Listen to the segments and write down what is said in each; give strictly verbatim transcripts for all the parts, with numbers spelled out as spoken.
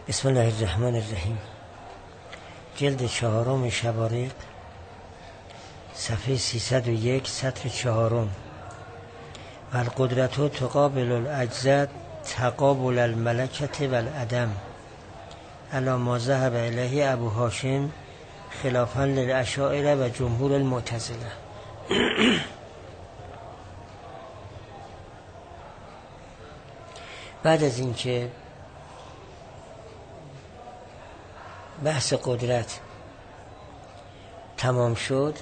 بسم الله الرحمن الرحیم. جلد چهارم شبارق، صفحه سیصد و یک، سطر چهارم. و القدرت تقابل العجز تقابل الملکت و العدم علی ما ذهب الیه ابو هاشم خلافا للاشاعره و جمهور المعتزله. بعد از اینکه بحث قدرت تمام شد،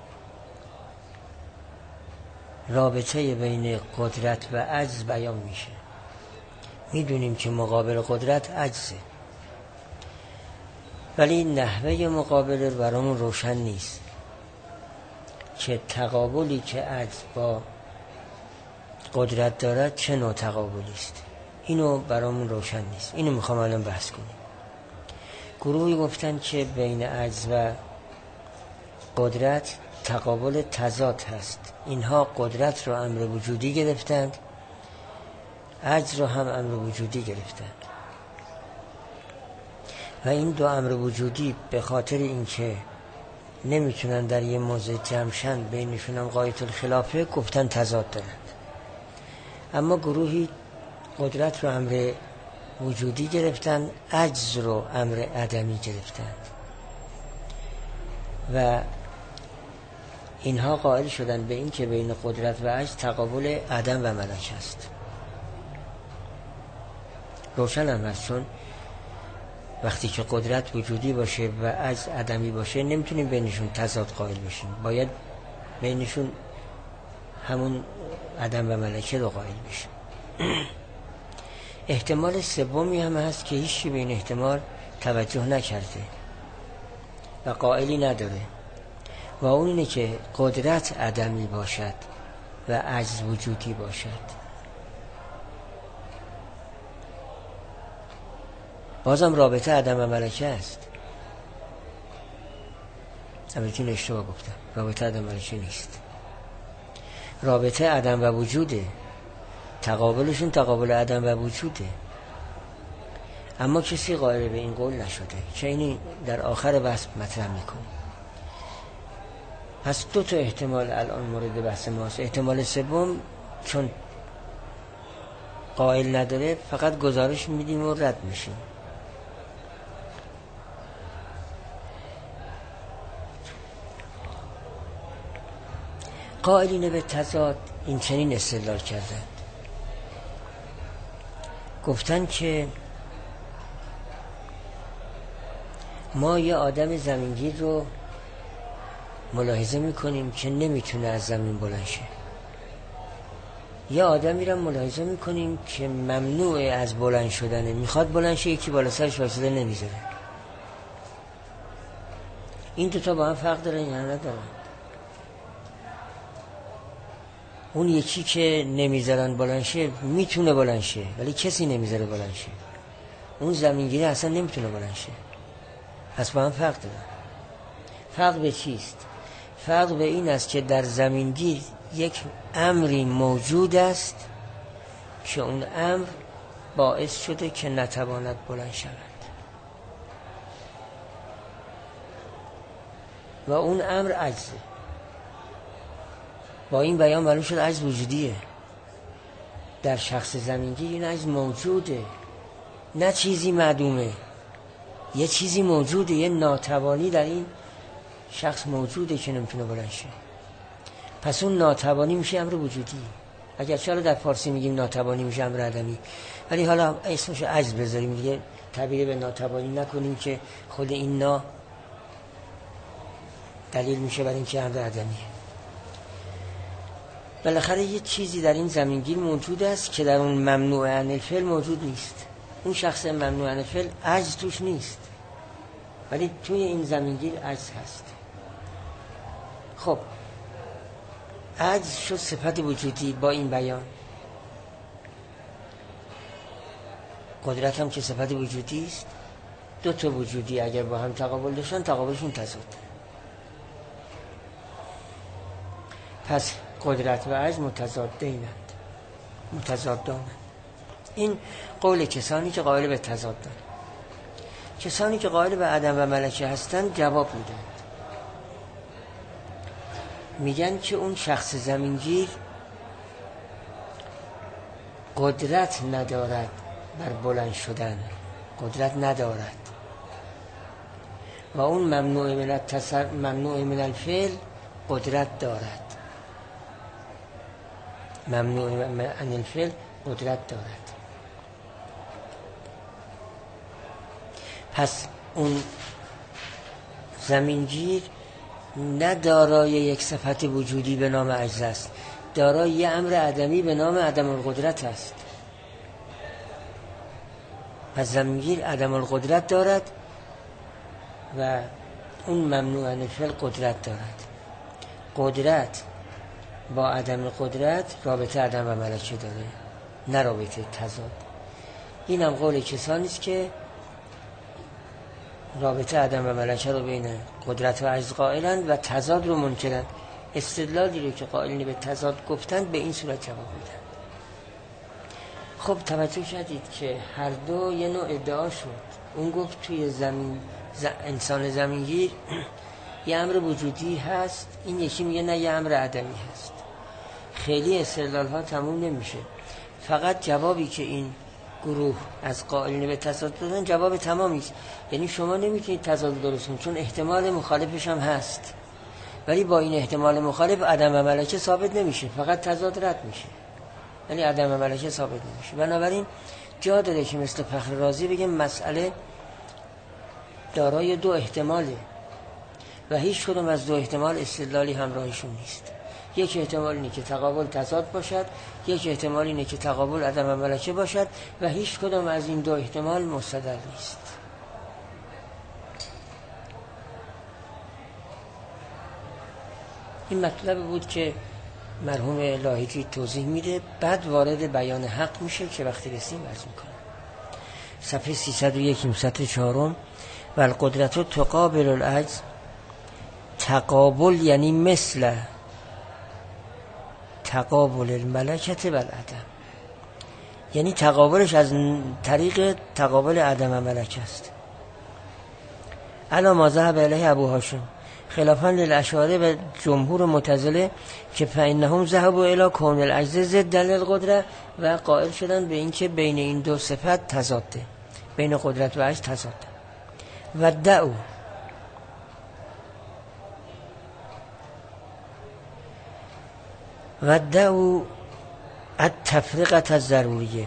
رابطه بین قدرت و عجز بیان میشه. میدونیم که مقابل قدرت عجزه، ولی نحوه مقابله برامون روشن نیست که تقابلی که عجز با قدرت دارد چه نوع تقابلی است. اینو برامون روشن نیست. اینو میخوام الان بحث کنیم. گروهی گفتن که بین عجز و قدرت تقابل تضاد هست. اینها قدرت رو امر وجودی گرفتند، عجز رو هم امر وجودی گرفتند و این دو امر وجودی به خاطر اینکه نمیتونن در یه موضع جمعشن، بینشون هم غایت الخلافه، گفتن تضاد دارند. اما گروهی قدرت رو امر وجودی گرفتن، عجز رو امر عدمی گرفتند و اینها قائل شدن به این که بین قدرت و عجز تقابل عدم و ملک است. روشن هم هست، چون وقتی که قدرت وجودی باشه و عجز عدمی باشه نمیتونیم بینشون تضاد قائل بشیم، باید بینشون همون عدم و ملکه رو قائل بشیم. احتمال سومی هم هست که هیچی به این احتمال توجه نکرده و قائلی نداره و اون اینه که قدرت عدمی باشد و عجز وجودی باشد. بازم رابطه عدم و ملکه است. البته این اشتباه گفتم، رابطه عدم و ملکه نیست، رابطه عدم و وجوده، تقابلشون تقابل عدم و وجوده. اما کسی قائل به این قول نشده که اینی در آخر بحث مطرح میکنه. پس دو تا احتمال الان مورد بحث ماست. احتمال سوم چون قائل نداره فقط گزارش میدیم و رد میشیم. قائلین به تضاد این چنین استدلال کردن، گفتن که ما یه آدم زمینگیر رو ملاحظه میکنیم که نمیتونه از زمین بلند شه، یه آدمی رو ملاحظه میکنیم که ممنوع از بلند شدنه، میخواد بلند شه یکی بالا سرش وایساده نمیذاره. این دوتا با هم فرق دارن یا ندارن؟ اون یکی که نمیذارن بلند شه میتونه بلند شه ولی کسی نمیذاره بلند شه، اون زمینگیری اصلا نمیتونه بلند شه. پس با هم فرق دارن. فرق به چیست؟ فرق به این است که در زمینگیر یک امری موجود است که اون امر باعث شده که نتواند بلند شود و اون امر عجزه. با این بیان معلوم شد عجز وجودیه. در شخص زمینگیر این عجز موجوده، نه چیزی معدومه، یه چیزی موجوده، یه ناتوانی در این شخص موجوده که نمیتونه بلند شه. پس اون ناتوانی میشه امر وجودی. اگر چرا در فارسی میگیم ناتوانی میشه امر عدمی، ولی حالا اسمش عجز بذاریم دیگه، تعبیر به ناتوانی نکنیم که خود این نا دلیل میشه برای اینکه امر عدمیه. بالاخره یه چیزی در این زمینگیر موجود است که در اون ممنوع عن الفعل موجود نیست. اون شخص ممنوع عن الفعل عجز توش نیست، ولی توی این زمینگیر عجز هست. خب عجز شد صفت وجودی با این بیان. قدرت هم که صفت وجودی است. دو تا وجودی اگر با هم تقابل داشتن تقابلشون تضاد. پس قدرت و عجز متضادینند، متضادانند. این قول کسانی که قائل به تضاد دارند. کسانی که قائل به عدم و ملکه هستند جواب میدن، میگن که اون شخص زمینگیر قدرت ندارد بر بلند شدن، قدرت ندارد و اون ممنوع من التصر... ممنوع من الفعل قدرت دارد، ممنوع من الفعل قدرت دارد. پس اون زمینگیر نه دارای یک صفت وجودی به نام عجز است، دارای یه امر عدمی به نام عدم القدرت است. پس زمینگیر عدم القدرت دارد و اون ممنوع عن الفعل قدرت دارد. قدرت با عدم قدرت رابطه عدم و ملکه داره، نه رابطه تضاد. این هم قول کسانی است که رابطه عدم و ملکه رو بین قدرت و عجز قائلند و تضاد رو منکرند. استدلالی رو که قائلین به تضاد گفتند به این صورت جواب میدن. خب توجه کردید که هر دو یه نوع ادعا شد. اون گفت توی زمین ز... انسان زمینگیر یه امر وجودی هست، این یکی میگه نه یه امر عدمی هست. خیلی استدلال ها تموم نمیشه. فقط جوابی که این گروه از قائلین به تضاد دادن جواب تمامی است. یعنی شما نمیتونید تضاد درست کنید چون احتمال مخالفش هم هست، ولی با این احتمال مخالف عدم و ملکه ثابت نمیشه، فقط تضاد رد میشه، یعنی عدم و ملکه ثابت نمیشه. بنابراین جا داره که مثل فخر رازی بگیم مسئله دارای دو احتماله و هیچ کدوم از دو احتمال استدلالی همراهشون نیست. یک احتمال اینه که تقابل تضاد باشد، یک احتمال اینه که تقابل عدم و ملکه باشد و هیچ کدوم از این دو احتمال مستدل نیست. این مطلب بود که مرحوم لاهیجی توضیح میده، بعد وارد بیان حق میشه که وقتی رسیم عرض میکنه. صفحه سیصد و یک سطر چهارم. و القدرت تقابل العجز، تقابل یعنی مثل تقابل الملکه و العدم، یعنی تقابلش از طریق تقابل عدم و ملکه است. الا ما ذهب الیه ابو هاشم خلافاً للاشاعره و جمهور معتزله که فانهم ذهبوا الی کون العجز ضد للقدره، و قائل شدن به اینکه بین این دو صفت تضاده، بین قدرت و عجز تضاده. و دعو و دعو التفرقه الضروریه،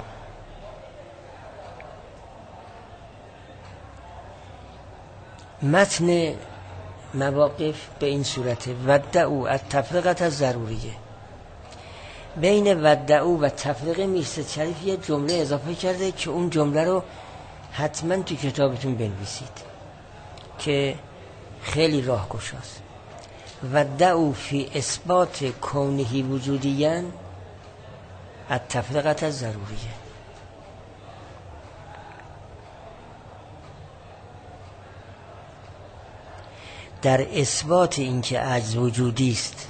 متن مواقف به این صورته. ودعو التفرقه الضروریه، بین ودعو و تفرقه میرزا شریف یه جمله اضافه کرده که اون جمله رو حتما تو کتابتون بنویسید که خیلی راهگشاست. ودعو فی اثبات کونه وجودیاً التفرقه الضروریه. در اثبات اینکه عجز وجودی است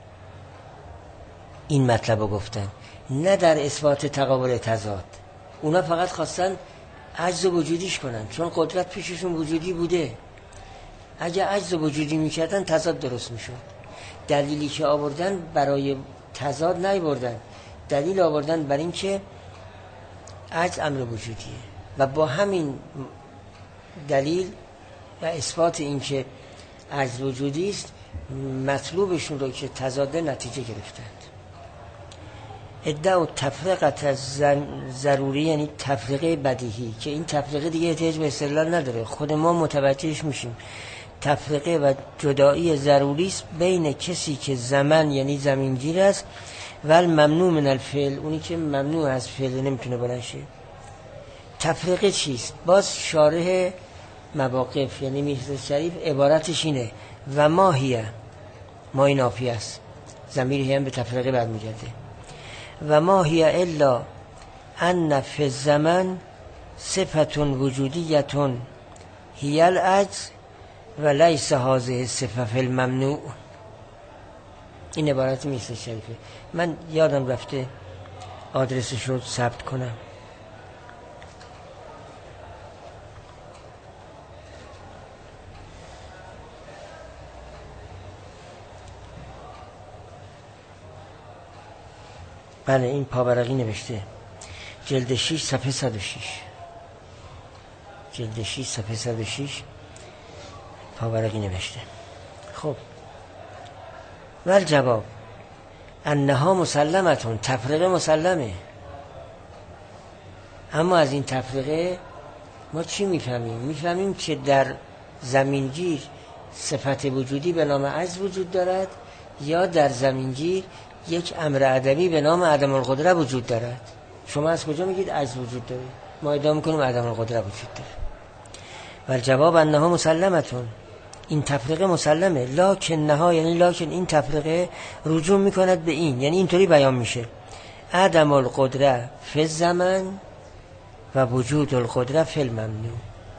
این مطلب رو گفتن، نه در اثبات تقابل تضاد. اونا فقط خواستن عجز وجودیش کنن چون قدرت پیششون وجودی بوده. اگه عجز وجودی میکردن تضاد درست میشد. دلیلی که آوردن برای تضاد نیاوردن، دلیل آوردن بر این که عجز امر وجودیه و با همین دلیل و اثبات این که عجز وجودی است مطلوبشون رو که تضاد نتیجه گرفتند. ادعا تفرقه ضروری یعنی تفریقه بدیهی، که این تفریقه دیگه احتیاج به استدلال نداره، خود ما متوجهش میشیم. تفریقه و جدایی ضروری است بین کسی که زمن یعنی زمینگیر است و ممنوع من الفعل، اونی که ممنوع از فعل نمیتونه بلند شه. تفریقه چیست؟ باز شارح مواقف یعنی میرزا شریف عبارتش اینه و ماهیه، ما این نافی است، ضمیر هم به تفریقه برمیگرده. و ما هی الا ان فی الزمن صفت وجودیتون هی العجز و لیس هذه الصفه فی الممنوع. این عبارت میرزا شریفه، من یادم رفته آدرسش رو ثبت کنم. بله این پاورقی نوشته جلد شش صفحه صد و شش، جلد شش صفحه صد و شش پاورقی نوشته. خب ول جواب انها مسلمتون، تفرقه مسلمه. اما از این تفرقه ما چی میفهمیم؟ میفهمیم که در زمینگیر صفت وجودی به نام عجز وجود دارد، یا در زمینگیر یک امر عدمی به نام عدم القدره وجود دارد. شما از کجا میگید عجز وجود داره؟ ما ادعا میکنیم عدم القدره وجود داره. ول جواب انها مسلمتون، این تفرقه مسلمه. لکن نها یعنی لکن این تفرقه رجوع میکند به این، یعنی اینطوری بیان میشه عدم القدره فی الزمن و وجود القدره فی الممنوع.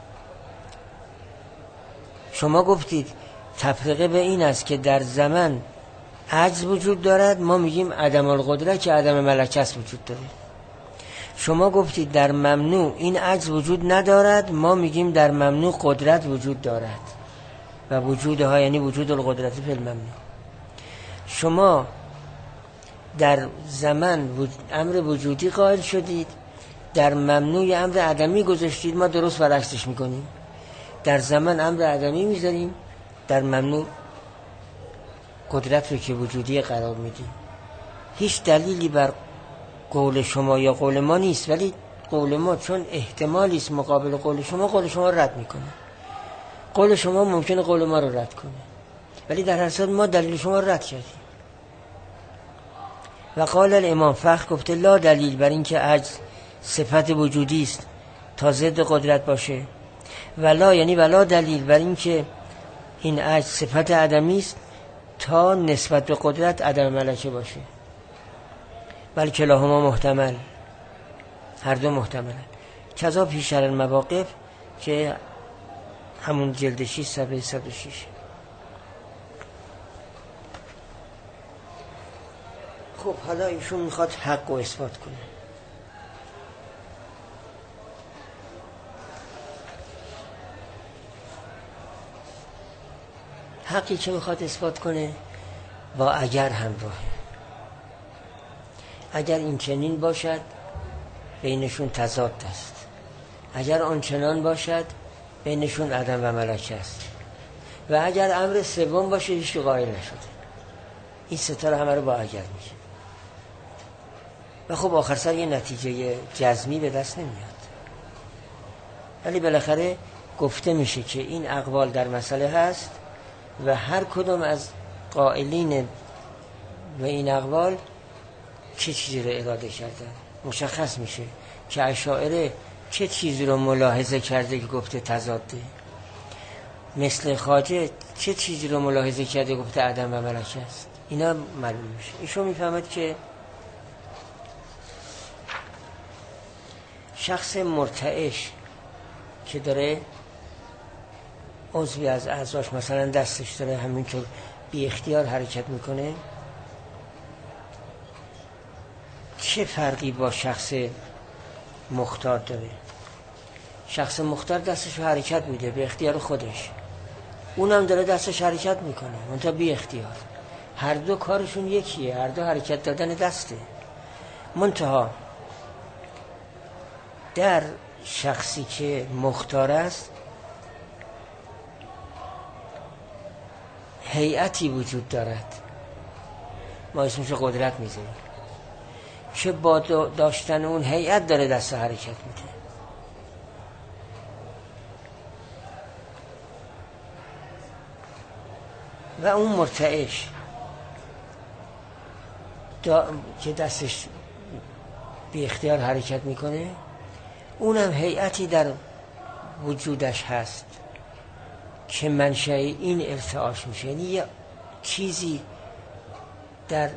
شما گفتید تفرقه به این است که در زمن عجز وجود دارد، ما میگیم عدم القدره که عدم ملکه است وجود داره. شما گفتید در ممنوع این عجز وجود ندارد، ما میگیم در ممنوع قدرت وجود دارد و وجودها یعنی وجود القدرت فی الممنوع. شما در زمن امر وجودی قائل شدید، در ممنوع امر عدمی گذاشتید، ما درست برعکسش میکنیم. در زمن امر عدمی میذاریم، در ممنوع قدرت رو که وجودی قرار میدیم. هیچ دلیلی بر قول شما یا قول ما نیست، ولی قول ما چون احتمالی است مقابل قول شما، قول شما رد میکنه. قول شما ممکنه قول ما رو رد کنه، ولی در هر صورت ما دلیل شما رو رد کردیم. و قال الامام فخر گفته لا دلیل بر این که عجز صفت وجودی است تا ضد قدرت باشه، ولا یعنی ولا دلیل بر این که این عجز صفت عدمی است تا نسبت به قدرت عدم ملکه باشه، بل کلاهما محتمل، هر دو محتملن. کذا پیشتر المواقف که همون جلد شش صفحه صد و شش. خب حالا ایشون میخواد حق رو اثبات کنه. حقی که میخواد اثبات کنه با اگر همراهه. اگر این چنین باشد بینشون تضاد است، اگر آن چنان باشد بینشون عدم و ملکه است، و اگر امر سوم باشه هیچ قائل نشده. این ستاره همه رو با اگر میشه و خب آخر سر یه نتیجه جزمی به دست نمیاد. ولی بالاخره گفته میشه که این اقوال در مسئله هست و هر کدوم از قائلین و این اقوال چه چیزی رو اراده کردن. مشخص میشه که اشاعره چه چیزی رو ملاحظه کرده که گفته تضاده، مثل خواجه چه چیزی رو ملاحظه کرده گفته عدم و ملکه است. اینا معلوم میشه. ایشون میفهمد که شخص مرتعش که داره عضوی از اعضاش مثلا دستش داره همینطور بی اختیار حرکت میکنه، چه فرقی با شخص مختار داره؟ شخص مختار دستش حرکت میده به اختیار خودش، اونم داره دستش حرکت میکنه منتها بی اختیار. هر دو کارشون یکیه، هر دو حرکت دادن دسته. منتها در شخصی که مختار است هیئتی وجود دارد، ما اسمش قدرت میذاریم، که با داشتن اون هیئت داره دست حرکت میده. و اون مرتعش دا که دستش بی اختیار حرکت میکنه، اونم هیئتی در وجودش هست که منشأ این ارتعاش میشه. یعنی یه چیزی در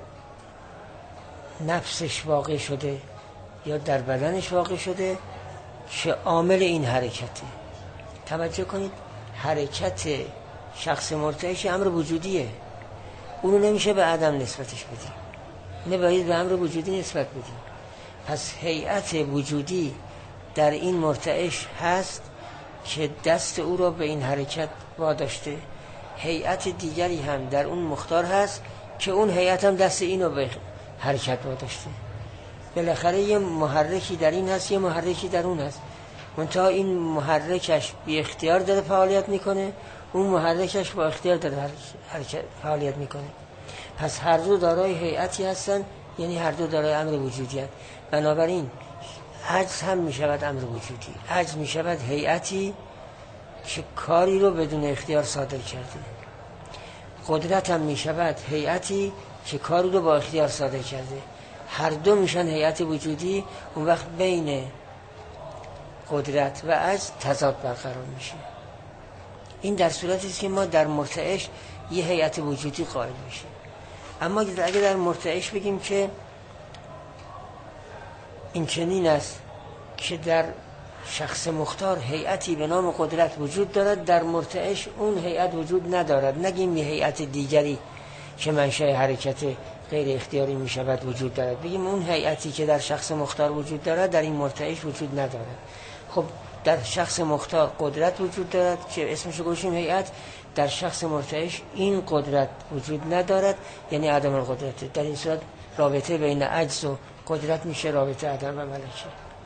نفسش واقع شده یا در بدنش واقع شده که عامل این حرکته. توجه کنید حرکت شخص مرتعش امر وجودیه، اونو نمیشه به عدم نسبتش بدیم، نه باید به امر وجودی نسبت بدیم. پس هیئت وجودی در این مرتعش هست که دست او را به این حرکت واداشته. هیئت دیگری هم در اون مختار هست که اون هیئت هم دست اینو به حرکت واداشته. بالاخره یه محرکی در این هست، یه محرکی در اون هست، منتها این محرکش بی اختیار داره فعالیت میکنه، اون محرکش با اختیار داره حرکت فعالیت میکنه. پس هر دو دارای هیئتی هستن، یعنی هر دو دارای امر وجودی هست. بنابراین عجز هم میشود امر وجودی، عجز میشود هیئتی که کاری رو بدون اختیار صادر کرده. قدرت هم میشود هیئتی که کاری رو با اختیار صادر کرده. هر دو میشن هیئت وجودی. اون وقت بین قدرت و عجز تضاد برقرار میشه. این در صورتی است که ما در مرتعش یه هیئت وجودی قائل میشیم. اما اگه در مرتعش بگیم که این چنین است که در شخص مختار هیئتی به نام قدرت وجود دارد، در مرتعش اون هیئت وجود ندارد، نگیم یه هیئت دیگری که منشأ حرکت غیر اختیاری می شود وجود دارد، بگیم اون هیئتی که در شخص مختار وجود دارد در این مرتعش وجود ندارد. خب در شخص مختار قدرت وجود دارد که اسمشو گوشیم هیئت، در شخص مرتعش این قدرت وجود ندارد، یعنی عدم القدرت. در این صورت رابطه بین عجز و قدرت میشه رابطه عدم و ملکه.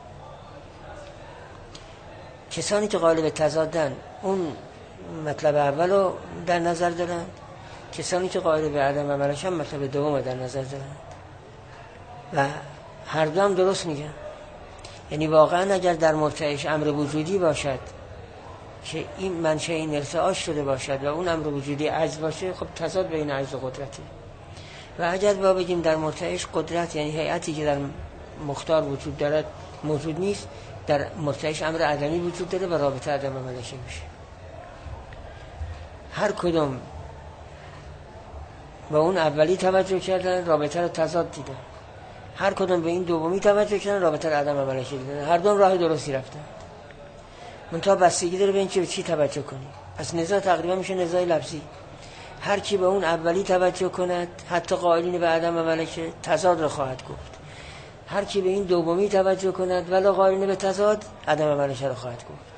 کسانی که قائل به تضادن اون مطلب اولو در نظر دارن، کسانی که قائل به عدم و ملکه هم مطلب دوم در نظر دارن و هر دو هم درست میگن. یعنی واقعا اگر در مرتعش امر وجودی باشد که این منشأ این ارتعاش شده باشد و اون امر وجودی عجز باشه، خب تضاد بین عجز و قدرته. و اگر با بگیم در مرتعش قدرت یعنی هیئتی که در مختار وجود دارد موجود نیست، در مرتعش امر عدمی وجود داره و رابطه عدم و ملکه میشه. هر کدوم با اون اولی توجه کردن رابطه رو تضاد دیدن، هر کدوم به این دومی توجه کردن رابطه رو عدم و ملکه دیدن. هر دوم راه درستی رفتن، منتها بستگی داره به این که به چی توجه کنی. پس نزاع تقریبا میشه نزاع لفظی. هر کی به اون اولی توجه کند، حتی قائلین به عدم و ملکه، تضاد رو خواهد گفت. هر کی به این دومی توجه کند ولی قائلین به تضاد، عدم و ملکه رو خواهد گفت.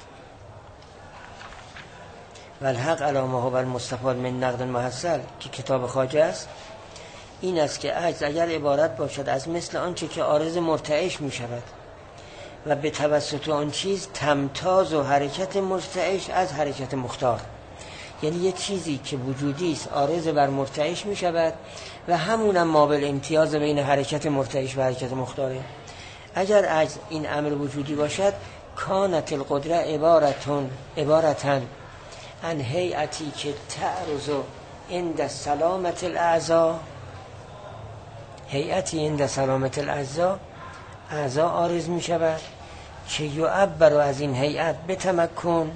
والحق علی ما هو المستفاد من نقد محصل که کتاب خواجه است، این است که عجز اگر عبارت باشد از مثل آنچه که عارض مرتعش می شود و به توسط آن چیز تمتاز و حرکت مرتعش از حرکت مختار، یعنی یه چیزی که وجودی است عارض بر مرتعش می شود و همونم مابل امتیاز بین حرکت مرتعش و حرکت مختاره. اگر عجز این امر وجودی باشد، کانت القدره عبارتون عبارتن ان هیئتی که تعرض عند سلامت الاعضاء، هیئتی عند سلامت الاعضاء، اعضاء عارض می شود که یعبر از این هیئت به تمکن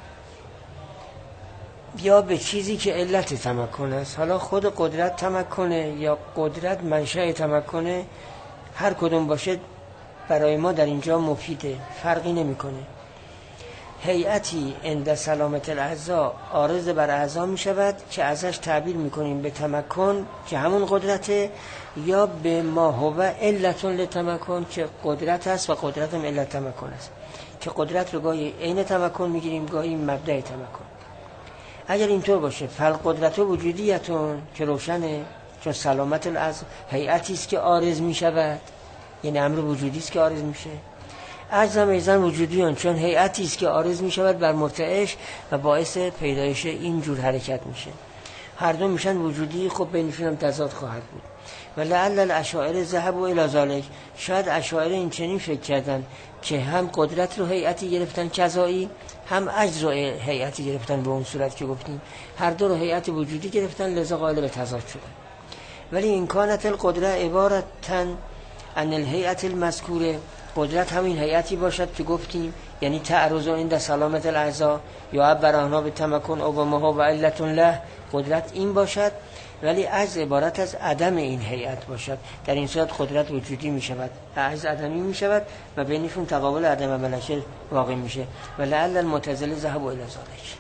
یا به چیزی که علت تمکن است. حالا خود قدرت تمکنه یا قدرت منشأ تمکنه، هر کدوم باشه برای ما در اینجا مفیده، فرقی نمیکنه. هیئتی عند سلامت الاعضاء عارض بر اعضا می شود که ازش تعبیر میکنیم به تمکن که همون قدرته، یا به ما هو علت لتمکن که قدرت است و قدرت هم علت تمکن است، که قدرت رو گاهی عین تمکن میگیریم گاهی مبدأ تمکن. اگر اینطور باشه فالقدرت وجودیتون که روشنه، چون سلامت الاعضاء هیئتی است که عارض می شود، یعنی امر وجودی است که عارض میشه. عجز هم ایضا وجودیون، چون هیئتی است که عارض می شود بر مرتعش و باعث پیدایش این جور حرکت میشه. هر دو میشن وجودی، خب بینشون هم تضاد خواهد بود. و لعل الاشاعره ذهبوا الی ذلک، شاید اشاعره این چنین فکر کردن که هم قدرت رو هیئتی گرفتن کذایی، هم عجز رو هیئتی گرفتن به اون صورت که گفتیم، هر دو رو هیئت وجودی گرفتن، لذا قائل به تضاد شدن. ولی این کانت القدره عبارتن عن الهیئت المذکوره، قدرت همین هیئتی باشد که گفتیم، یعنی تعرض عند سلامت الاعضاء یا عبر عنها به تمکن او به ما و علت له، قدرت این باشد، ولی عجز عبارت از عدم این هیئت باشد. در این صورت قدرت وجودی می شود، عجز عدمی می شود و بینشون تقابل عدم و ملکه واقع میشه. و لعل المعتزله ذهبوا الی ذلک،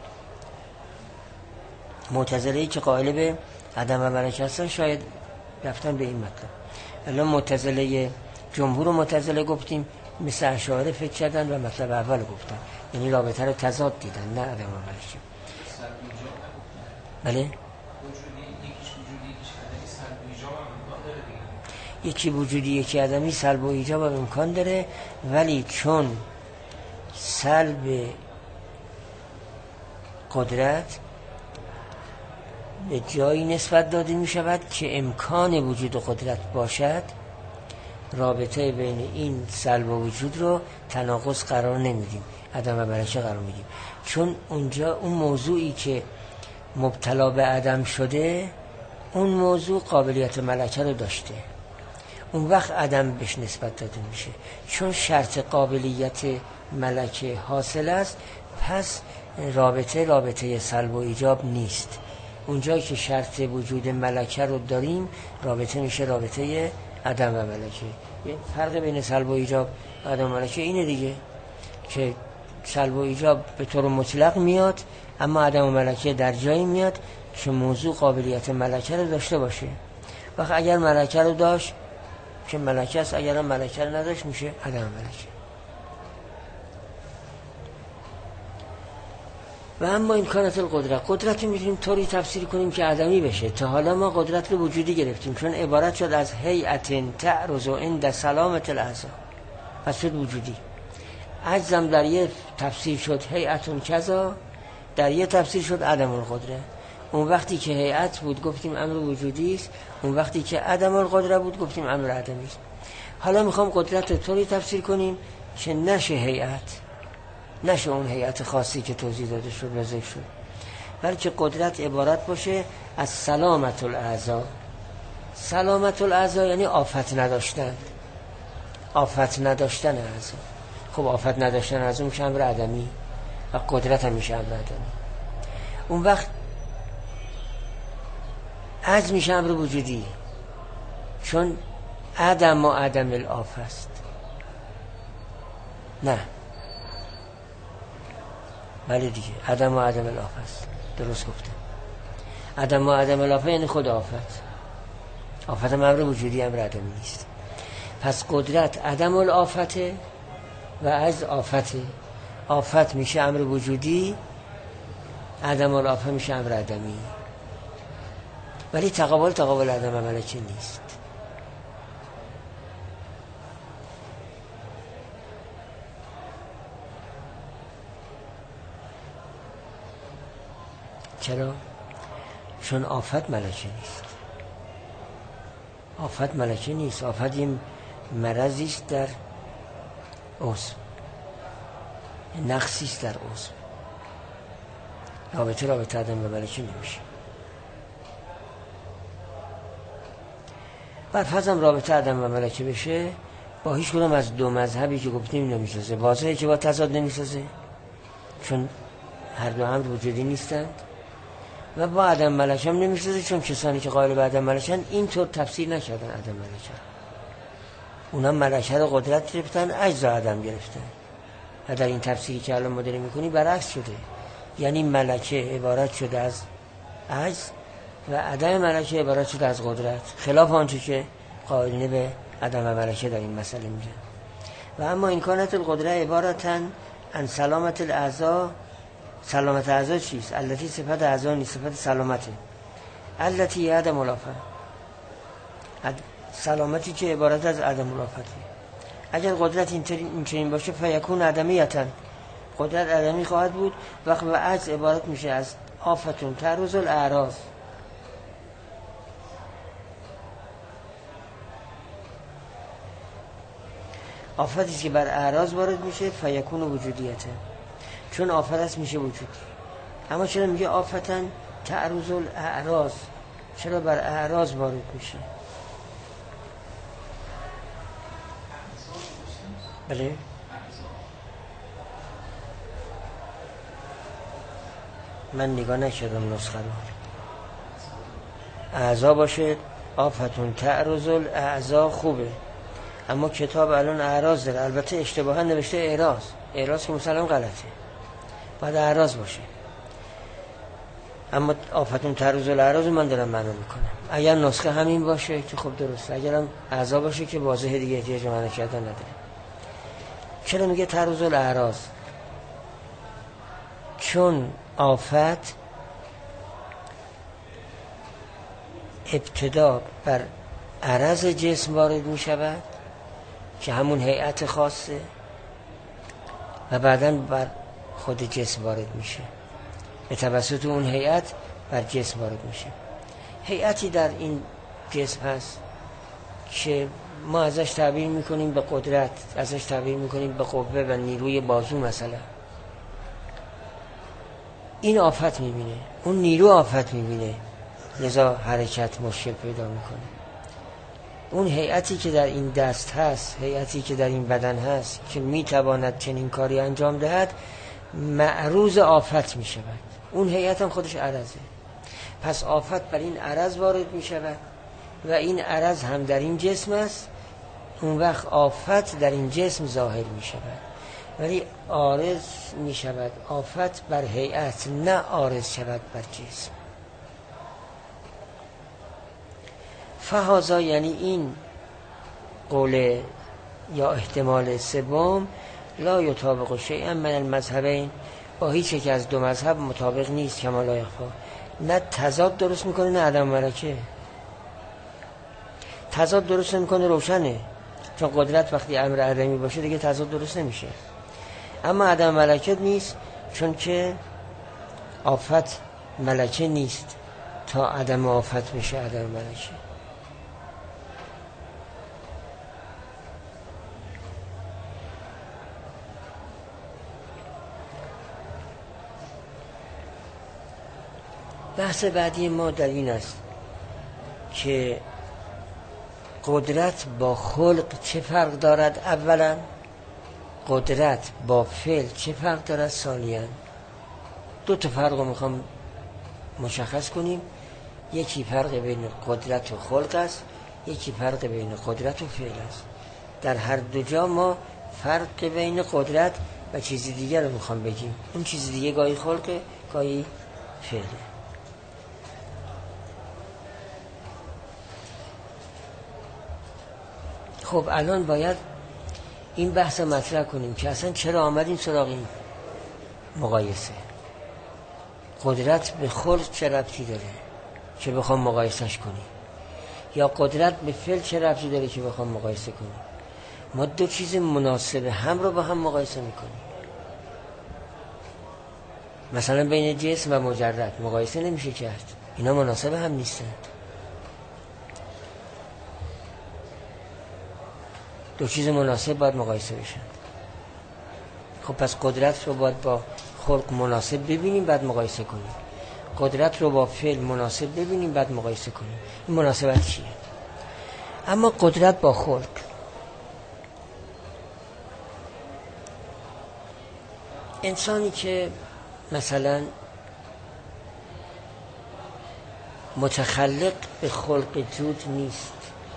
معتزله‌ای که قائل به عدم و ملکه هستن شاید رفتن به این مطلب. الان معتزله جمهور معتزله گفتیم مثل اشاعره فکر کردن و مطلب اول گفتن، یعنی رابطه رو تضاد دیدن، نه عدم و ملکه. بله، یکی وجودی یکی عدمی سلب و ایجاب امکان داره، ولی چون سلب قدرت به جایی نسبت داده می شود که امکان وجود و قدرت باشد، رابطه بین این سلب و وجود رو تناقض قرار نمیدیم، عدم و ملکه قرار میدیم. چون اونجا اون موضوعی که مبتلا به عدم شده، اون موضوع قابلیت ملکه رو داشته، اون وقت عدم بهش نسبت داده میشه. چون شرط قابلیت ملکه حاصل است، پس رابطه رابطه سلب و ایجاب نیست. اونجایی که شرط وجود ملکه رو داریم، رابطه میشه رابطه عدم و ملکه. فرق بین سلب و ایجاب و عدم و ملکه اینه دیگه، که سلب و ایجاب به طور مطلق میاد، اما عدم و ملکه در جایی میاد که موضوع قابلیت ملکه رو داشته باشه. وقت اگر ملکه رو داشت که ملکه است، اگر هم ملکه رو نداشت میشه عدم ملکه. و اما امکانات القدرت، قدرت رو میتونیم طوری تفسیر کنیم که عدمی بشه. تا حالا ما قدرت رو وجودی گرفتیم، چون عبارت شد از هیئت تعرض عند سلامت الاعضاء، پس شد وجودی. عجزم در یه تفسیر شد هیئت کذا، در یه تفسیر شد عدم القدرت. اون وقتی که هیئت بود گفتیم امر وجودی است، اون وقتی که عدم القدرت بود گفتیم امر عدمی است. حالا میخوام قدرت رو طوری تفسیر کنیم که نشه هیئت، نشه اون هیئت خاصی که توضیح داده شد و ذکر شد، بلکه قدرت عبارت باشه از سلامت الاعضاء. سلامت الاعضاء یعنی آفت نداشتن، آفت نداشتن اعضا. خب آفت نداشتن اعضا میشه امر عدمی و قدرت هم میشه امر عدمی. اون وقت عجز میشه امر وجودی، چون عدم و عدم الآفه است. نه بله دیگه، عدم و عدم الآفه است، درست گفتم. عدم و عدم الآفه یعنی خود آفت. آفت هم امر وجودی، امر عدمی نیست. پس قدرت عدم الآفته و عجز آفته. آفت میشه امر وجودی، عدم الآفه میشه امر عدمی. ولی تقابل تقابل عدم و ملکه نیست. چرا؟ چون آفت ملکه نیست. آفت ملکه نیست. آفت یه مرضی است در عضو، نقصی است در عضو. رابطه رابطه عدم و ملکه نمیشه. بر فرضم رابطه عدم و ملکه بشه، با هیچ کدوم از دو مذهبی که گفتیم نمیسازه. واضحه که با تضاد نمیسازه، چون هر دو هم وجودی نیستند. و با عدم ملکه هم نمیسازه، چون کسانی که قائل به عدم ملکه اینطور تفسیر نکردن عدم ملکه. اونا ملکه رو قدرت گرفتن، عجز و عدم گرفتن. و در این تفسیری که الان ما داریم میکنی برعکس شده. یعنی ملکه عبارت شده از عجز و عدم ملکه عبارت شده از قدرت، خلاف آنچه که قائلین به عدم ملکه در این مسئله میگن. و اما امکانات القدرت عبارتن ان سلامت الاعضاء. سلامت اعضا چیست؟ التي صفت اعضا نیست، صفت سلامته. التي عدم الآفه، سلامتی که عبارت از عدم الآفته. اگر قدرت این چنین باشه فیکون عدمیتن، قدرت عدمی خواهد بود. وقت و عجز عبارت میشه از آفتون تعرض الاعراض. آفتی که بر اعراض وارد میشه فیکون وجودیته، چون آفت است میشه وجود. اما چرا میگه آفتن تعرض الاعراض؟ چرا بر اعراض وارد میشه؟ بله من نگاه نکردم نسخه رو. اعضا باشه آفتون تعرض الاعضا خوبه، اما کتاب الان اعراض داره. البته اشتباها نوشته اعراض، اعراض که مثلا غلطه، باید اعراض باشه. اما آفتون تعرض الاعراض من دارم معنا میکنم. اگر نسخه همین باشه که خب درسته، اگرم اعضا باشه که واضحه دیگه، احتیاج معنا کردن نداره. چرا میگه تعرض الاعراض؟ چون آفت ابتدا بر عرض جسم وارد می شود که همون هیئت خاصه و بعداً بر خود جسم وارد میشه، به توسط اون هیئت بر جسم وارد میشه. هیئتی در این جسم هست که ما ازش تعبیر میکنیم به قدرت، ازش تعبیر میکنیم به قوه و نیروی بازو مثلا. این آفت میبینه، اون نیرو آفت میبینه، لذا حرکت مشکل پیدا میکنه. اون هیئتی که در این دست هست، هیئتی که در این بدن هست که میتواند چنین کاری انجام دهد، معروض آفت میشود. اون هیئت هم خودش عرضه. پس آفت بر این عرض وارد میشود و این عرض هم در این جسم است. اون وقت آفت در این جسم ظاهر میشود، ولی عارض میشود آفت بر هیئت، نه عارض شود بر جسم. فهذا یعنی این قول یا احتمال سوم لا یطابق شیئا من المذهبین، با هیچ یک از دو مذهب مطابق نیست. کما لا یخفی، نه تضاد درست میکنه نه عدم ملکه. تضاد درست نمیکنه روشنه، چون قدرت وقتی امر عدمی باشه دیگه تضاد درست نمیشه. اما عدم ملکه نیست، چون که آفت ملکه نیست تا عدم آفت میشه عدم ملکه. بحث بعدی ما در این است که قدرت با خلق چه فرق دارد. اولا قدرت با فعل چه فرق دارد. ثانیا دو تا فرق رو میخوام مشخص کنیم. یکی فرق بین قدرت و خلق است، یکی فرق بین قدرت و فعل است. در هر دو جا ما فرق بین قدرت و چیزی دیگر رو میخوام بگیم. اون چیزی دیگه گاهی خلقه گاهی فعله. خب الان باید این بحث مطرح کنیم که اصلا چرا آمدیم سراغ این مقایسه. قدرت به خلق چه ربطی داره که بخوام مقایسهش کنیم، یا قدرت به فعل چه ربطی داره که بخوام مقایسه کنیم. ما دو چیز مناسب هم رو با هم مقایسه میکنیم. مثلا بین جسم و مجرد مقایسه نمیشه کرد، اینا مناسب هم نیستن. دو چیز مناسب باید مقایسه بشن. خب پس قدرت رو باید با خلق مناسب ببینیم بعد مقایسه کنیم، قدرت رو با فعل مناسب ببینیم بعد مقایسه کنیم. این مناسبت چیه؟ اما قدرت با خلق، انسانی که مثلا متخلق به خلق جود نیست،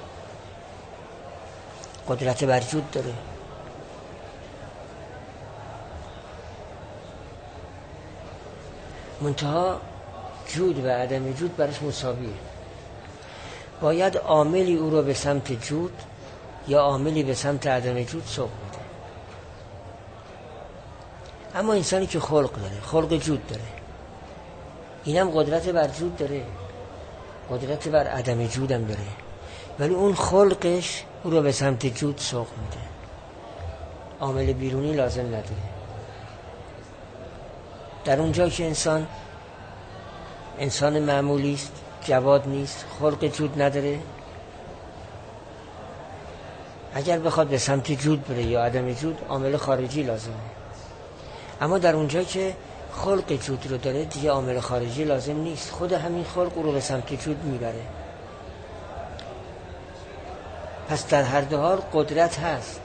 قدرت بر جود داره، منتها جود و عدم جود برش مساویه. باید عاملی او رو به سمت جود یا عاملی به سمت عدم جود سوق بده. اما انسانی که خلق داره، خلق جود داره، اینم قدرت بر جود داره، قدرت بر عدم جود هم داره، ولی اون خلقش او رو به سمت جود سوق میده، عامل بیرونی لازم نداره. در اونجا که انسان انسان معمولی است، جواد نیست، خلق جود نداره، اگر بخواد به سمت جود بره یا عدم جود عامل خارجی لازمه. اما در اونجا که خلق جود رو داره دیگه عامل خارجی لازم نیست، خود همین خلق رو به سمت جود میبره. پس در هر دو حال قدرت هست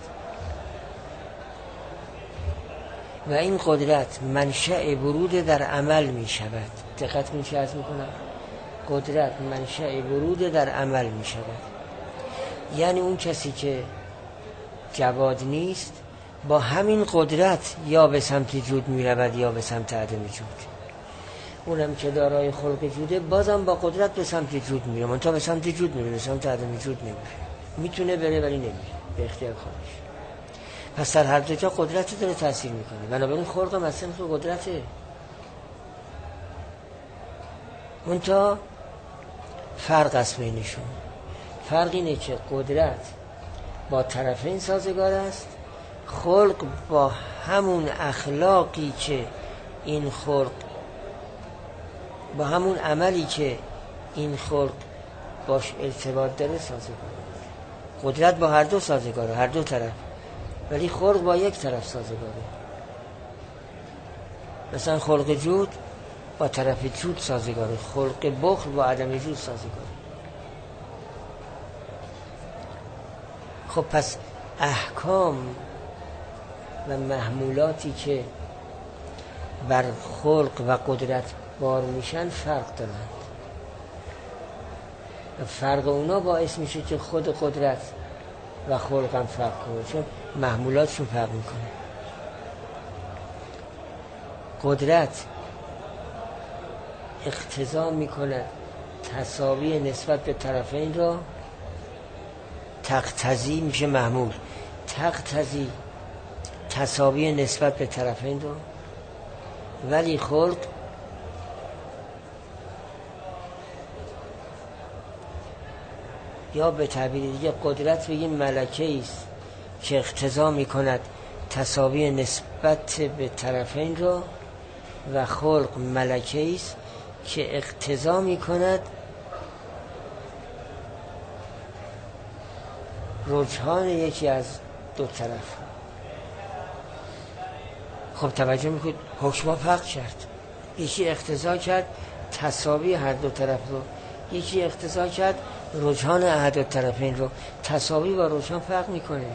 و این قدرت منشأ ورود در عمل می شود. دقت کنید چه عرض میکنم؟ قدرت منشأ ورود در عمل می شود. یعنی اون کسی که جواد نیست با همین قدرت یا به سمت جود می رود یا به سمت عدم جود. اونم که دارای خلق جوده بازم با قدرت به سمت جود می رود، تا به سمت جود می رود، به سمت عدم جود نمی رود. میتونه بره ولی نمیره به اختیار خودش. پس در هر دو جا قدرت داره تاثیر میکنه. بنابراین خلق مثلا تو قدرته. منتها فرق است بینشون. فرق اینه که قدرت با طرفین سازگار است، خلق با همون اخلاقی که این خلق، با همون عملی که این خلق باش ارتباط داره سازگاره. قدرت با هر دو سازگاره، هر دو طرف، ولی خلق با یک طرف سازگاره. مثلا خلق جود با طرف جود سازگاره، خلق بخل با عدم جود سازگاره. خب پس احکام و محمولاتی که بر خلق و قدرت بار میشن فرق دارند. فرق اونا باعث میشه که خود قدرت و خلق هم فرق کنه، چون محمولاتشون فرق میکنه. قدرت اقتضا میکنه تساوی نسبت به طرفین را، تقتضی میشه محمول، تقتضی تساوی نسبت به طرفین را. ولی خلق یا به تعبیر دیگه قدرت بگیم ملکه است که اقتضا میکند تساوی نسبت به طرفین را، و خلق ملکه است که اقتضا میکند رجحان یکی از دو طرف. خب توجه میکنید حکما فرق کرد، یکی اقتضا کرد تساوی هر دو طرف رو، یکی اقتضا کرد رجحان احد الطرفین رو. تساوی با رجحان فرق میکنه،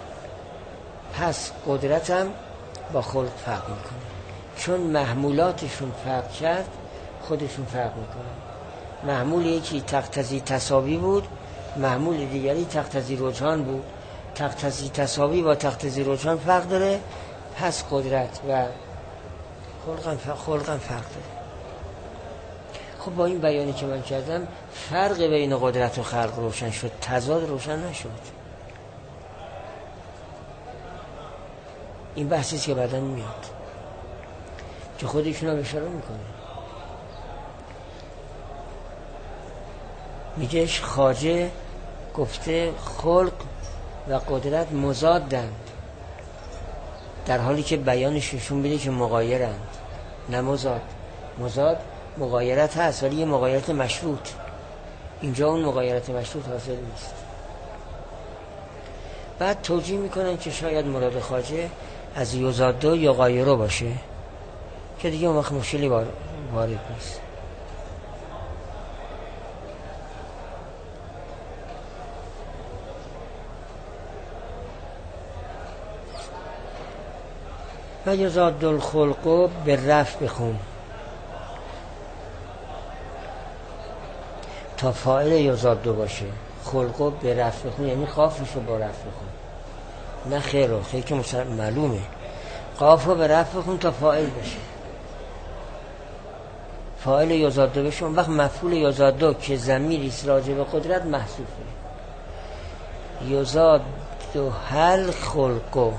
پس قدرت هم با خلق فرق میکنه. چون محمولاتشون فرق کرد خودشون فرق میکنه. محمول یکی تقتضی تساوی بود، محمول دیگری تقتضی رجحان بود. تقتضی تساوی با تقتضی رجحان فرق داره، پس قدرت و خلق هم فرق, خلق هم فرق داره. خب با این بیانی که من کردم فرق بین قدرت و خلق روشن شد، تضاد روشن نشد. این بحثیست که بعداً میاد که خودشون هم اشاره میکنه. میگهش خواجه گفته خلق و قدرت مضادند، در حالی که بیانش نشون میده که مغایرند. نه مضاد، مضاد مغایرت هست ولی یه مغایرت مشروط، اینجا اون مغایرت مشروط حاصل نیست. بعد توجیه میکنن که شاید مراد خواجه از یزادو یا غایرو باشه که دیگه اون وقت مشکلی وارد نیست. و یزاد الخلقو به رفع بخون تا فاعل یزادو باشه. خلقو به رفع بخون یعنی خافشو با رفع بخون، نه خیرو، خیلی که معلومه. قافو به رفع بخون تا فاعل بشه، فاعل یزادو بشه. اون وقت مفعول یزادو که ضمیریست راجع به قدرت محذوفه. یزادو هل خلقو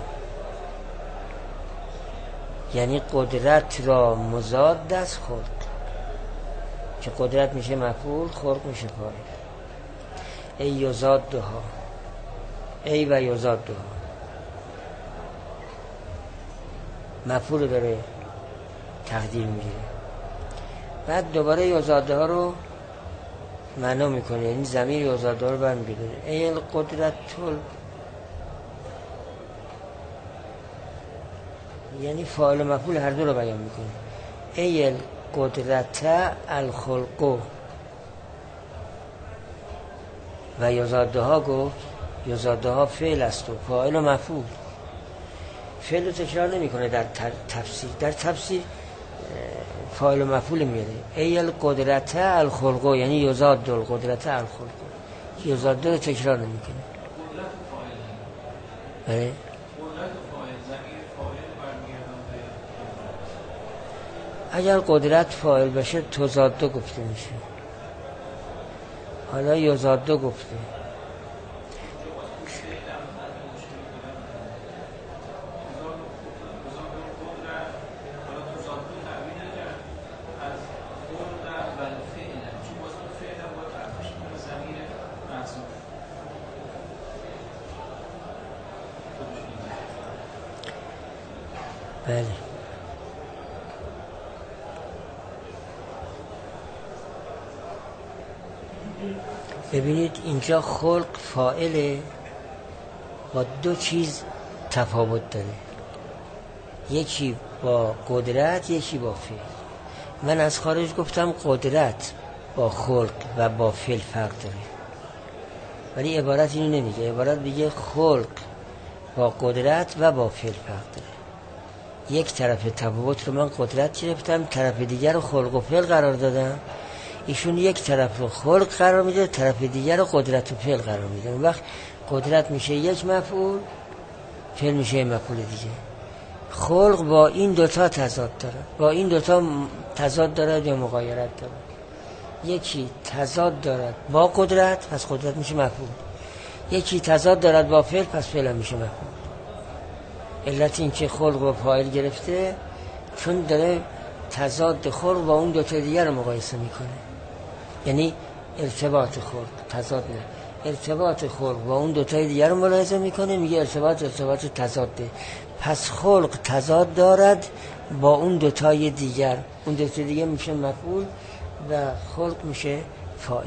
یعنی قدرت را مضاد از خلق، که قدرت میشه مفعول، خلق میشه فاعل. ای یزادها، ای و یزادها مفعول داره تقدیر میگیره. بعد دوباره یزادها رو معنا میکنه، یعنی ضمیر یزادها رو برمیگردونه. ای القدرت یعنی فاعل و مفعول هر دو رو بیان میکنه. ای القدرت الخلقو و یزادها گفت یزادها فعل است و فاعل و مفعول. فعل رو تکرار نمیکنه در تفسیر، در تفسیر فاعل و مفعول میاره. ای القدرت الخلقو یعنی یزاد القدرت الخلقو، یزاد رو تکرار نمیکنه. بله اگر قدرت فاعل بشه تزادو گفته میشه، حالا یزادو گفته. بله. ببینید اینجا خلق فاعل با دو چیز تفاوت داره، یکی با قدرت، یکی با فعل. من از خارج گفتم قدرت با خلق و با فعل فرق داره، ولی عبارت اینو نمیگه. عبارت میگه خلق با قدرت و با فعل فرق داره. یک طرف تفاوت رو من قدرت گرفتم، طرف دیگر رو خلق و فعل قرار دادم. ایشون یک طرف رو خلق قرار میده، طرف دیگر رو قدرت و فعل قرار میده. اون وقت قدرت میشه یک مفعول، فعل میشه مفعول دیگه. خلق با این دوتا تضاد داره، با این دوتا تضاد داره یا مغایرت داره. یکی تضاد دارد با قدرت، پس قدرت میشه مفعول. یکی تضاد دارد با فعل، پس فعل میشه مفعول. علت این که خلق و فاعل گرفته چون داره تضاد خلق با اون دوتا دیگر رو مقایسه میکنه. یعنی ارتباط خلق، تضاد نه، ارتباط خلق با اون دوتا دیگر رو ملاحظه میکنه، میگه ارتباط ارتباط تضاده. پس خلق تضاد دارد با اون دوتای دیگر، اون دوتا دیگر میشه مفعول و خلق میشه فاعل.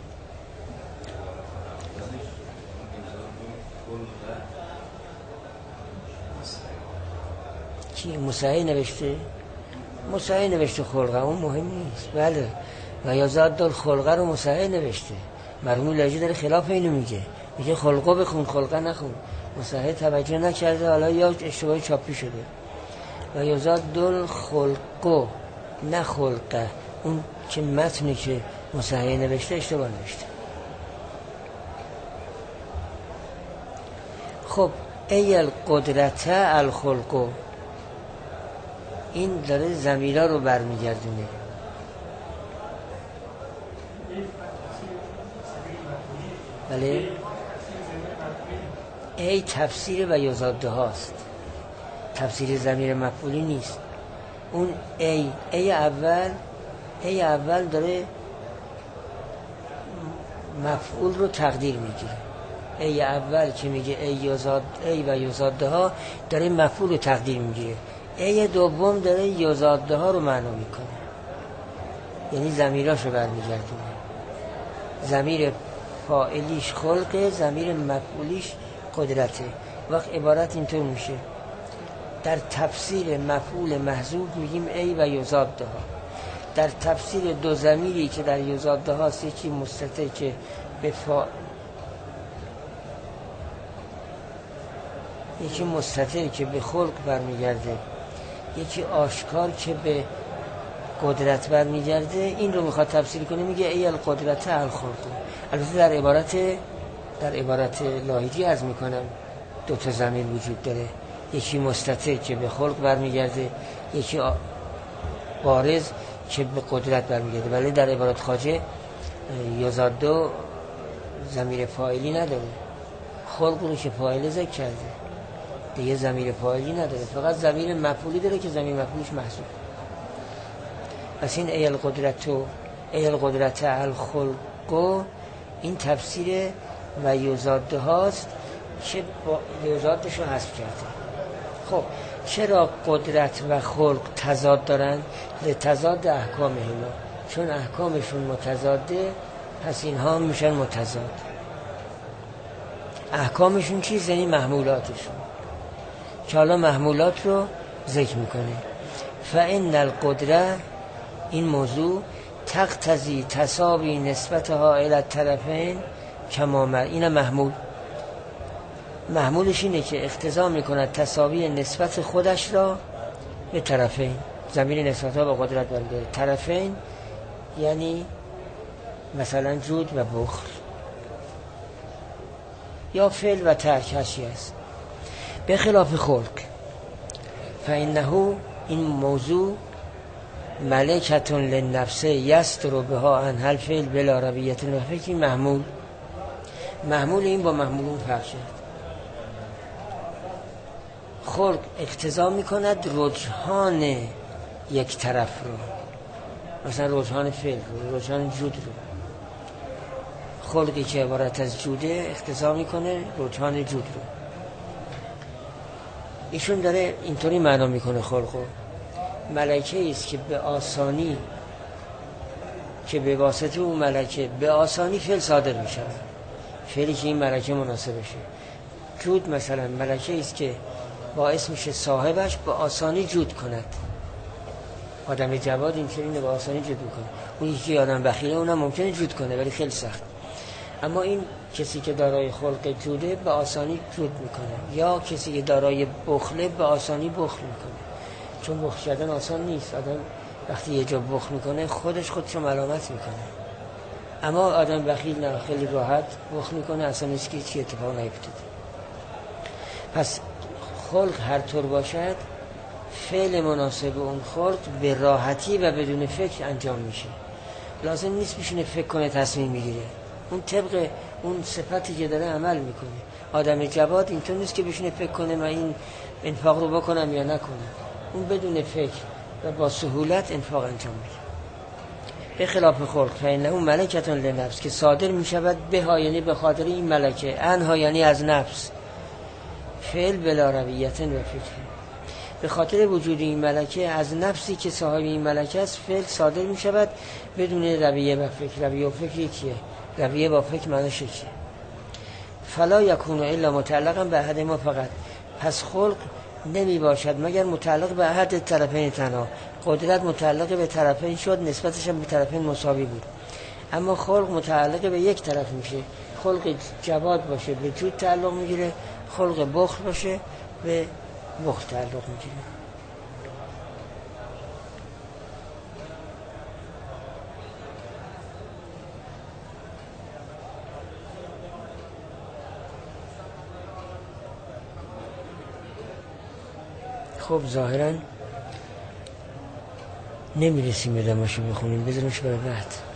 کی مصحح نوشته؟ مصحح نوشته خلقه، اون مهم نیست. بله، و یا زاد الخلقه رو مصحح نوشته. مرحوم لاجی داره خلاف اینو میگه، میگه خلقه بخون خلقه نخون. مصحح توجه نکرده، حالا یا اشتباهی چاپی شده. و یا زاد الخلقه نه خلقه، اون که متنی که مصحح نوشته اشتباه نوشته. خب ای القدرت الخلقه، این داره ضمیرها رو برمیگردونه. بله، ای تفسیر و یزاده هاست، تفسیر ضمیر مفعولی نیست. اون ای ای اول ای اول داره مفعول رو تقدیر میگیره. ای اول که میگه ای یزاد ای و یزاده ها داره مفعول رو تقدیر میگیره. ای دوم داره یزاده ها رو معنا میکنه، یعنی ضمیراشو برمیگردونه. ضمیر فاعلیش خلقه، ضمیر مفعولیش قدرته. وقت عبارت اینطور میشه: در تفسیر مفعول محذوف میگیم ای و یزاده ها. در تفسیر دو ضمیری که در یزاده هاست، یکی مستتر که به فا... یکی مستتر که به خلق برمیگرده، یکی آشکار که به قدرت برمیگرده، این رو میخواد تفسیر کنه، میگه ای القدرت الخلق. البته در عبارت در عبارت لاهیجی عرض میکنم دو تا ضمیر وجود داره، یکی مستتر که به خلق برمیگرده، یکی بارز که به قدرت برمیگرده. ولی در عبارت خواجه یزاده ضمیر فاعلی نداره، خلق رو که فاعل ذکر کرده دیگه ضمیر فاعلی نداره، فقط ضمیر مفعولی داره که ضمیر مفعولش محذوف. پس این ای القدرت و ای القدرت الخلق، این تفسیر و یزاده هاست که با یزادش رو حذف کرده. خب چرا قدرت و خلق تضاد دارن؟ لتضاد احکام هما، چون احکامشون متضاده، پس اینها هم میشن متضاد. احکامشون چیز؟ یعنی محمولاتشون، که حالا محمولات رو ذکر میکنه. فإن القدره، این موضوع تقتضی تساوی نسبتها الی الطرفین کما مر، این محمول محمولش اینه که اقتضا میکند تساوی نسبت خودش را به طرفین. ضمیر نسبتها به قدرت برمیگرده. طرفین یعنی مثلا جود و بخل یا فعل و ترک، هرچی است. به خلاف خلق، فإنه، این موضوع ملکتون للنفس یستر بها عن الفعل بلا ربیت الفعل، محمول محمول این با محمول اون فرق شد. خلق اقتضا میکند رجحان یک طرف رو، مثلا رجحان فعل رو، رجحان جود رو. خلقی که عبارت از جوده اقتضا میکنه رجحان جود رو. ایشون داره اینطوری معنا میکنه خلقو. ملکه است که به آسانی، که به واسطه اون ملکه به آسانی فعل صادر میشه، فعلی که این ملکه مناسبشه. جود مثلا ملکه است که باعث میشه صاحبش به آسانی جود کند. آدم جواد اینطوری به آسانی جود میکنه. اون یکی آدم بخیله اونم ممکنه جود کنه ولی خیلی سخت. اما این کسی که دارای خلق جوده به آسانی جود میکنه، یا کسی که دارای بخله به آسانی بخل میکنه. چون بخل کردن آسان نیست. آدم وقتی یه جا بخل میکنه خودش خودشو ملامت میکنه. اما آدم بخیل نه، خیلی راحت بخل میکنه، اصلا نیست که هیچ اتفاق نیفتاده. پس خلق هر طور باشد فعل مناسب اون خلق به راحتی و بدون فکر انجام میشه. لازم نیست بشینه فکر کنه تصمیم میگیره. اون طبق اون صفتی که داره عمل میکنه. آدم جواد اینطور نیست که بشینه فکر کنه من این انفاق رو بکنم یا نکنم. اون بدون فکر و با سهولت انفاق انجام میده. به خلاف خلق فإنه ملکة لنفس که صادر میشود به ها، یعنی به خاطر این ملکه، انها یعنی از نفس، فعل بلا رویت و فکر، به خاطر وجود این ملکه از نفسی که صاحب این ملکه است فعل صادر میشود بدون رویه و فکر. رویه و فکر یکیه، رویه با فکر معنیش یکیه. فلا یکون الا متعلقا به احد ما فقط. پس خلق نمی باشد مگر متعلق به احد طرفین تنها. قدرت متعلق به طرفین شد، نسبتش هم به طرفین مساوی بود. اما خلق متعلق به یک طرف میشه. خلق جواد باشه به جود تعلق میگیره، خلق بخل باشه به بخل تعلق میگیره. خب ظاهرا نمیرسیم به دماشو بخونیم، بذاریمش برای بعد.